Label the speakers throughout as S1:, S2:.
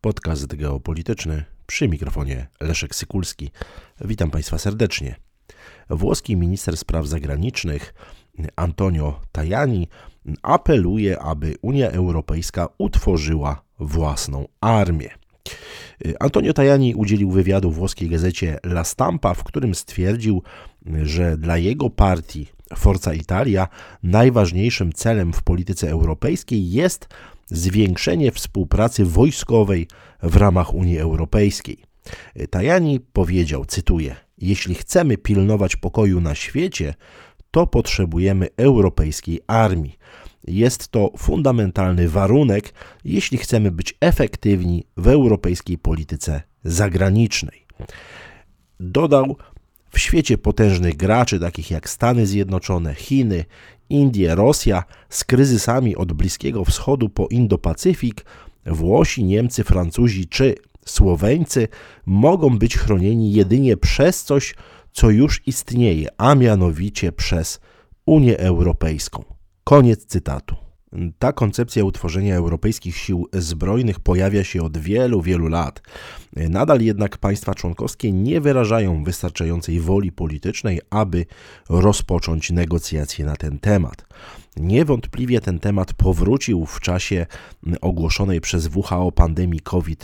S1: Podcast geopolityczny, przy mikrofonie Leszek Sykulski. Witam Państwa serdecznie. Włoski minister spraw zagranicznych Antonio Tajani apeluje, aby Unia Europejska utworzyła własną armię. Antonio Tajani udzielił wywiadu włoskiej gazecie La Stampa, w którym stwierdził, że dla jego partii Forza Italia najważniejszym celem w polityce europejskiej jest zwiększenie współpracy wojskowej w ramach Unii Europejskiej. Tajani powiedział, cytuję: jeśli chcemy pilnować pokoju na świecie, to potrzebujemy europejskiej armii. Jest to fundamentalny warunek, jeśli chcemy być efektywni w europejskiej polityce zagranicznej. Dodał, w świecie potężnych graczy, takich jak Stany Zjednoczone, Chiny, Indie, Rosja, z kryzysami od Bliskiego Wschodu po Indo-Pacyfik, Włosi, Niemcy, Francuzi czy Słoweńcy mogą być chronieni jedynie przez coś, co już istnieje, a mianowicie przez Unię Europejską. Koniec cytatu. Ta koncepcja utworzenia europejskich sił zbrojnych pojawia się od wielu lat. Nadal jednak państwa członkowskie nie wyrażają wystarczającej woli politycznej, aby rozpocząć negocjacje na ten temat. Niewątpliwie ten temat powrócił w czasie ogłoszonej przez WHO pandemii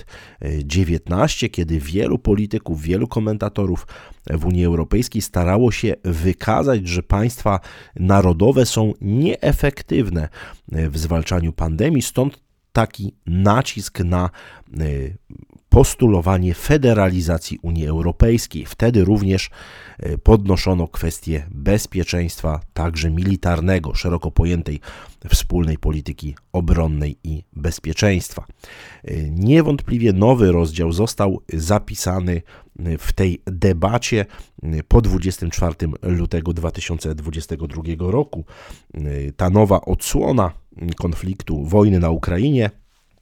S1: COVID-19, kiedy wielu polityków, wielu komentatorów w Unii Europejskiej starało się wykazać, że państwa narodowe są nieefektywne w zwalczaniu pandemii, stąd taki nacisk na postulowanie federalizacji Unii Europejskiej. Wtedy również podnoszono kwestię bezpieczeństwa, także militarnego, szeroko pojętej wspólnej polityki obronnej i bezpieczeństwa. Niewątpliwie nowy rozdział został zapisany w tej debacie po 24 lutego 2022 roku. Ta nowa odsłona konfliktu, wojny na Ukrainie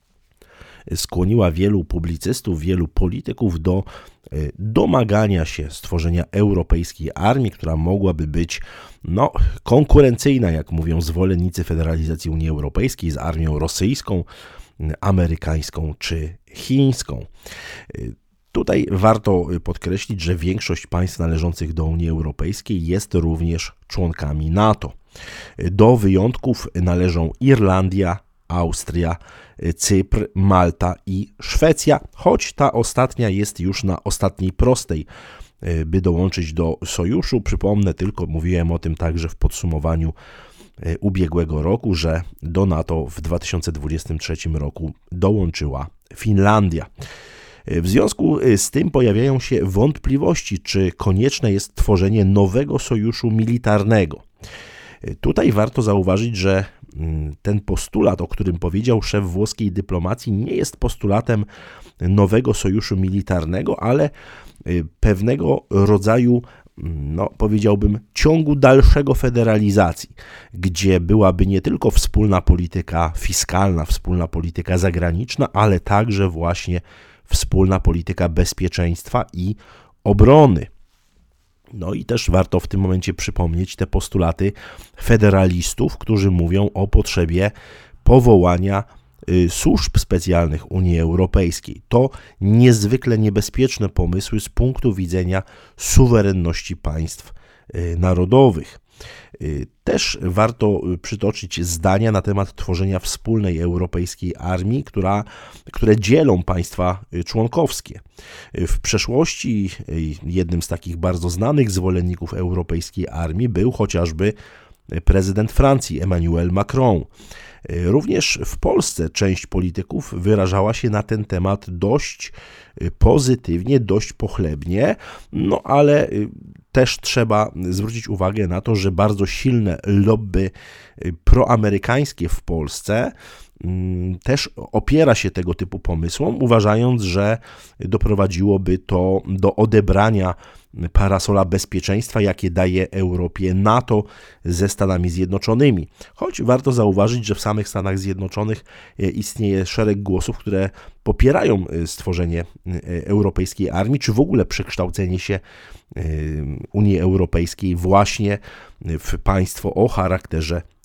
S1: skłoniła wielu publicystów, wielu polityków do domagania się stworzenia europejskiej armii, która mogłaby być konkurencyjna, jak mówią zwolennicy federalizacji Unii Europejskiej, z armią rosyjską, amerykańską czy chińską. Tutaj warto podkreślić, że większość państw należących do Unii Europejskiej jest również członkami NATO. Do wyjątków należą Irlandia, Austria, Cypr, Malta i Szwecja, choć ta ostatnia jest już na ostatniej prostej, by dołączyć do sojuszu. Przypomnę tylko, mówiłem o tym także w podsumowaniu ubiegłego roku, że do NATO w 2023 roku dołączyła Finlandia. W związku z tym pojawiają się wątpliwości, czy konieczne jest tworzenie nowego sojuszu militarnego. Tutaj warto zauważyć, że ten postulat, o którym powiedział szef włoskiej dyplomacji, nie jest postulatem nowego sojuszu militarnego, ale pewnego rodzaju, powiedziałbym, ciągu dalszego federalizacji, gdzie byłaby nie tylko wspólna polityka fiskalna, wspólna polityka zagraniczna, ale także wspólna polityka bezpieczeństwa i obrony. I też warto w tym momencie przypomnieć te postulaty federalistów, którzy mówią o potrzebie powołania służb specjalnych Unii Europejskiej. To niezwykle niebezpieczne pomysły z punktu widzenia suwerenności państw narodowych. Też warto przytoczyć zdania na temat tworzenia wspólnej europejskiej armii, które dzielą państwa członkowskie. W przeszłości jednym z takich bardzo znanych zwolenników europejskiej armii był chociażby prezydent Francji Emmanuel Macron. Również w Polsce część polityków wyrażała się na ten temat dość pozytywnie, dość pochlebnie, ale też trzeba zwrócić uwagę na to, że bardzo silne lobby proamerykańskie w Polsce też opiera się tego typu pomysłom, uważając, że doprowadziłoby to do odebrania parasola bezpieczeństwa, jakie daje Europie NATO ze Stanami Zjednoczonymi. Choć warto zauważyć, że w samych Stanach Zjednoczonych istnieje szereg głosów, które popierają stworzenie europejskiej armii, czy w ogóle przekształcenie się Unii Europejskiej właśnie w państwo o charakterze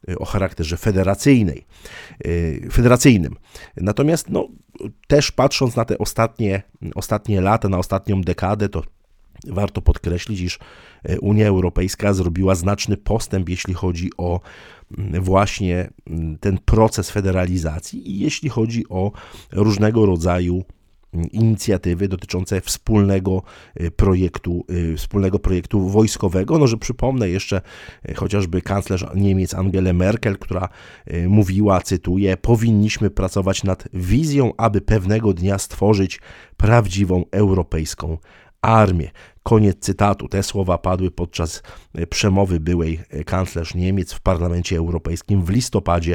S1: o charakterze federacyjnym. Natomiast też patrząc na te ostatnie lata, na ostatnią dekadę, to warto podkreślić, iż Unia Europejska zrobiła znaczny postęp, jeśli chodzi o właśnie ten proces federalizacji i jeśli chodzi o różnego rodzaju inicjatywy dotyczące wspólnego projektu wojskowego. Że przypomnę jeszcze chociażby kanclerz Niemiec Angelę Merkel, która mówiła, cytuję: powinniśmy pracować nad wizją, aby pewnego dnia stworzyć prawdziwą europejską armię. Koniec cytatu. Te słowa padły podczas przemowy byłej kanclerz Niemiec w Parlamencie Europejskim w listopadzie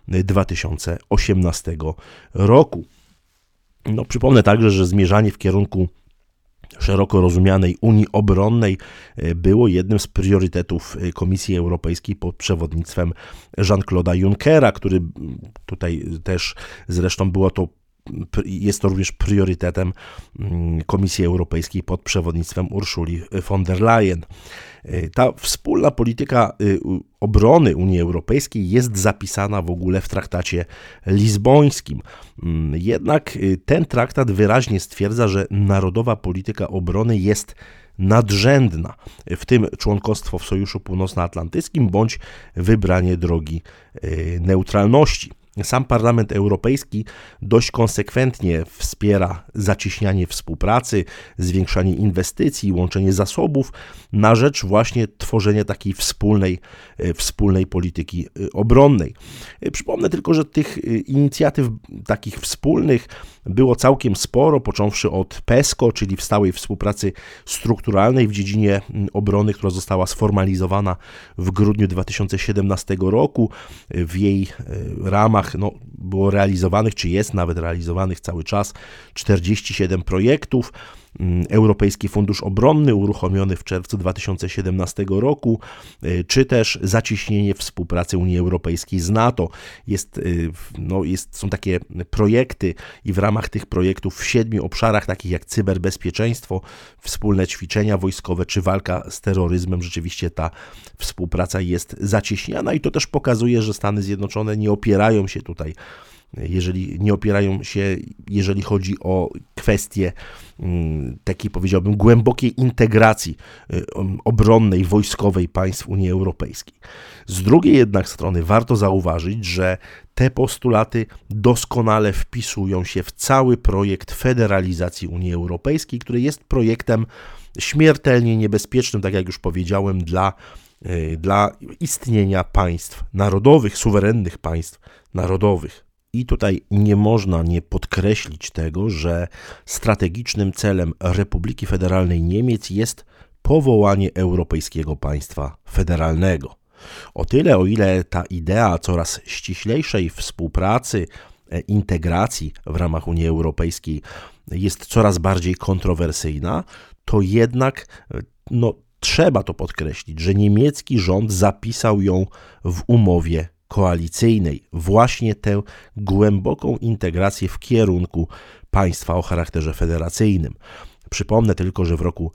S1: 2018 roku. Przypomnę także, że zmierzanie w kierunku szeroko rozumianej Unii Obronnej było jednym z priorytetów Komisji Europejskiej pod przewodnictwem Jean-Claude'a Junckera, który tutaj też zresztą jest to również priorytetem Komisji Europejskiej pod przewodnictwem Ursuli von der Leyen. Ta wspólna polityka obrony Unii Europejskiej jest zapisana w ogóle w traktacie lizbońskim. Jednak ten traktat wyraźnie stwierdza, że narodowa polityka obrony jest nadrzędna, w tym członkostwo w Sojuszu Północnoatlantyckim bądź wybranie drogi neutralności. Sam Parlament Europejski dość konsekwentnie wspiera zacieśnianie współpracy, zwiększanie inwestycji, łączenie zasobów na rzecz właśnie tworzenia takiej wspólnej polityki obronnej. Przypomnę tylko, że tych inicjatyw takich wspólnych było całkiem sporo, począwszy od PESCO, czyli w stałej współpracy strukturalnej w dziedzinie obrony, która została sformalizowana w grudniu 2017 roku. W jej ramach było realizowanych, czy jest nawet realizowanych cały czas 47 projektów. Europejski Fundusz Obronny uruchomiony w czerwcu 2017 roku, czy też zacieśnienie współpracy Unii Europejskiej z NATO. Są takie projekty i w ramach tych projektów w 7 obszarach, takich jak cyberbezpieczeństwo, wspólne ćwiczenia wojskowe czy walka z terroryzmem, rzeczywiście ta współpraca jest zacieśniana i to też pokazuje, że Stany Zjednoczone nie opierają się tutaj, jeżeli chodzi o kwestie takiej, powiedziałbym, głębokiej integracji obronnej, wojskowej państw Unii Europejskiej. Z drugiej jednak strony warto zauważyć, że te postulaty doskonale wpisują się w cały projekt federalizacji Unii Europejskiej, który jest projektem śmiertelnie niebezpiecznym, tak jak już powiedziałem, dla istnienia państw narodowych, suwerennych państw narodowych. I tutaj nie można nie podkreślić tego, że strategicznym celem Republiki Federalnej Niemiec jest powołanie europejskiego państwa federalnego. O tyle, o ile ta idea coraz ściślejszej współpracy, integracji w ramach Unii Europejskiej jest coraz bardziej kontrowersyjna, to jednak trzeba to podkreślić, że niemiecki rząd zapisał ją w umowie koalicyjnej, właśnie tę głęboką integrację w kierunku państwa o charakterze federacyjnym. Przypomnę tylko, że w roku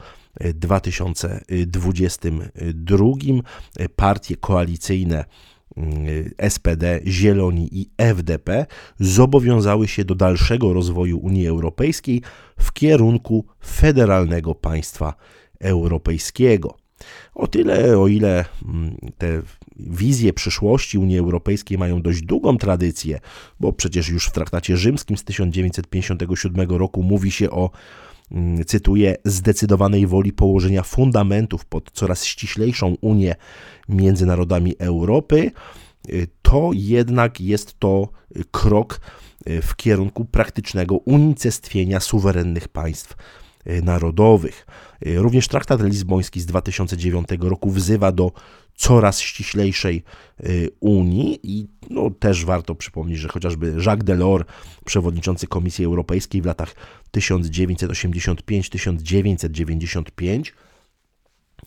S1: 2022 partie koalicyjne SPD, Zieloni i FDP zobowiązały się do dalszego rozwoju Unii Europejskiej w kierunku federalnego państwa europejskiego. O tyle, o ile te wizje przyszłości Unii Europejskiej mają dość długą tradycję, bo przecież już w traktacie rzymskim z 1957 roku mówi się o, cytuję, zdecydowanej woli położenia fundamentów pod coraz ściślejszą unię między narodami Europy, to jednak jest to krok w kierunku praktycznego unicestwienia suwerennych państw narodowych. Również traktat lizboński z 2009 roku wzywa do coraz ściślejszej Unii i też warto przypomnieć, że chociażby Jacques Delors, przewodniczący Komisji Europejskiej w latach 1985-1995,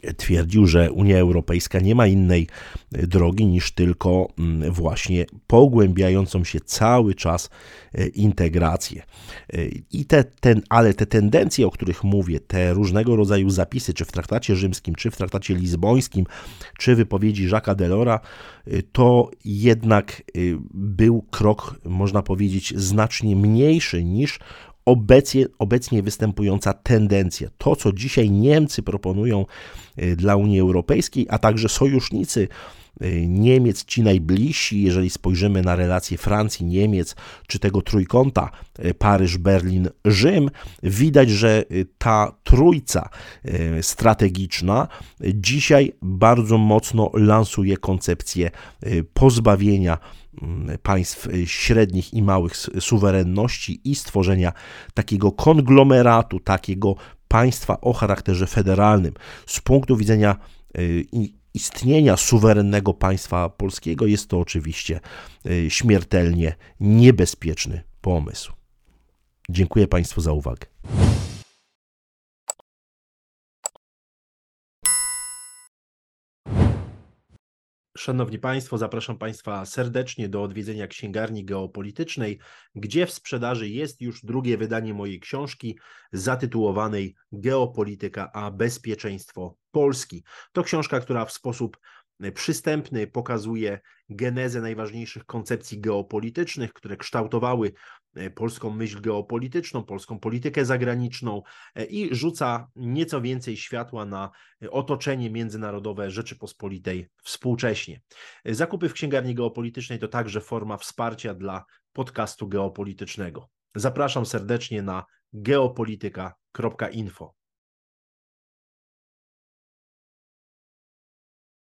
S1: twierdził, że Unia Europejska nie ma innej drogi niż tylko właśnie pogłębiającą się cały czas integrację. Ale te tendencje, o których mówię, te różnego rodzaju zapisy, czy w traktacie rzymskim, czy w traktacie lizbońskim, czy wypowiedzi Jacques'a Delors'a, to jednak był krok, można powiedzieć, znacznie mniejszy niż obecnie występująca tendencja. To, co dzisiaj Niemcy proponują dla Unii Europejskiej, a także sojusznicy Niemiec, ci najbliżsi, jeżeli spojrzymy na relacje Francji, Niemiec, czy tego trójkąta Paryż, Berlin, Rzym, widać, że ta trójca strategiczna dzisiaj bardzo mocno lansuje koncepcję pozbawienia państw średnich i małych suwerenności i stworzenia takiego konglomeratu, takiego państwa o charakterze federalnym. Z punktu widzenia istnienia suwerennego państwa polskiego jest to oczywiście śmiertelnie niebezpieczny pomysł. Dziękuję Państwu za uwagę. Szanowni Państwo, zapraszam Państwa serdecznie do odwiedzenia Księgarni Geopolitycznej, gdzie w sprzedaży jest już drugie wydanie mojej książki zatytułowanej Geopolityka a bezpieczeństwo Polski. To książka, która w sposób przystępny pokazuje genezę najważniejszych koncepcji geopolitycznych, które kształtowały polską myśl geopolityczną, polską politykę zagraniczną i rzuca nieco więcej światła na otoczenie międzynarodowe Rzeczypospolitej współcześnie. Zakupy w Księgarni Geopolitycznej to także forma wsparcia dla podcastu geopolitycznego. Zapraszam serdecznie na geopolityka.info.